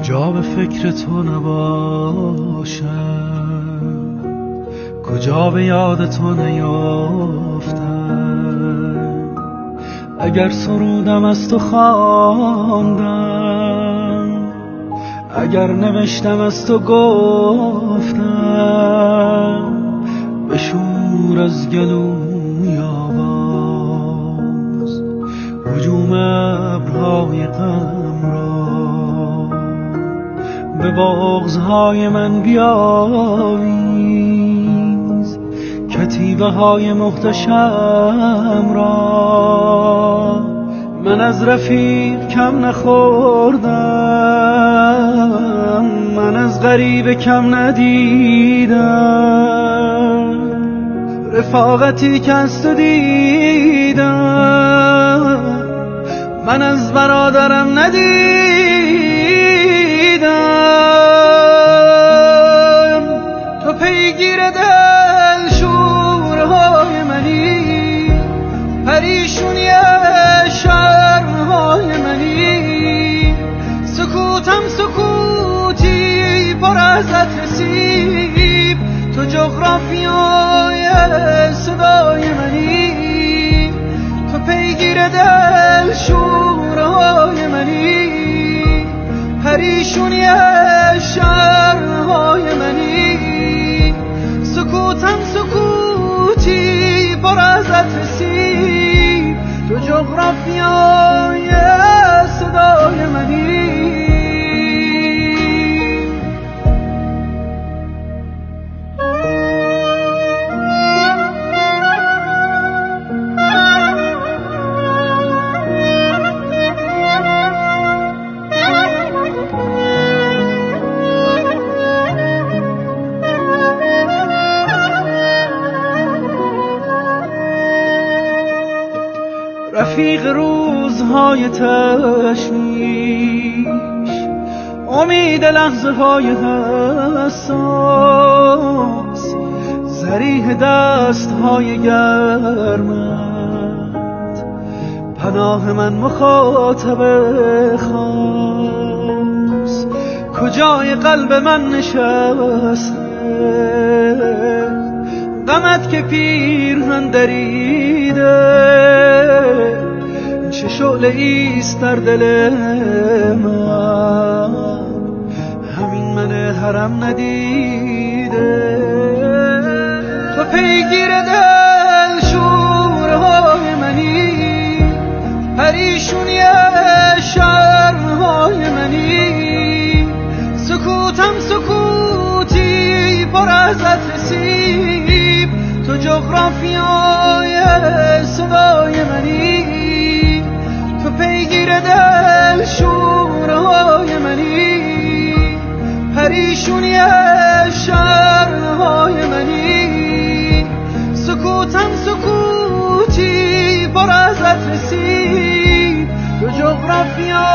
کجا به فکر تو نباشم، کجا به یاد تو نیافتم. اگر سرودم از تو خواندم، اگر نوشتم از تو گفتم، بشور از گلوی آواز هجوم ابرهای غم را. به بغضهای من بیاویز کتیبه های محتشم را. من از رفیق کم نخوردم، من از غریب کم ندیدم. رفاقتی که از تو دیدم، من از برادرم ندیدم. تو پیگیر دل شورهای منی، پریشونی شرمهای منی. سکوتم سکوتی پر از سیب، تو جغرافیای صدای منی. تو پیگیر دل شورهای منی، پریشونی شرمهای منی. سکوتم سکوتی پر از سیب، تو جغرافیای صدای منی. رفیق روزهای تشویش، امید لحظه های حساس، ذریح دست های گرمت، پناه من مخاطب خاص. کجای قلب من نشسته غمت که پیرهن دریده؟ چه شعله ایست در دل من، همین من حرم ندیده. تو پیگیر دل شورهای منی، پریشونی شرمهای منی. سکوتم سکوتی پر از سیب، تو جغرافیای صدای منی. تو پیگیر دل شورهای منی، پریشونی شرمهای منی. سکوتم سکوتی پر از سیب، تو جغرافیای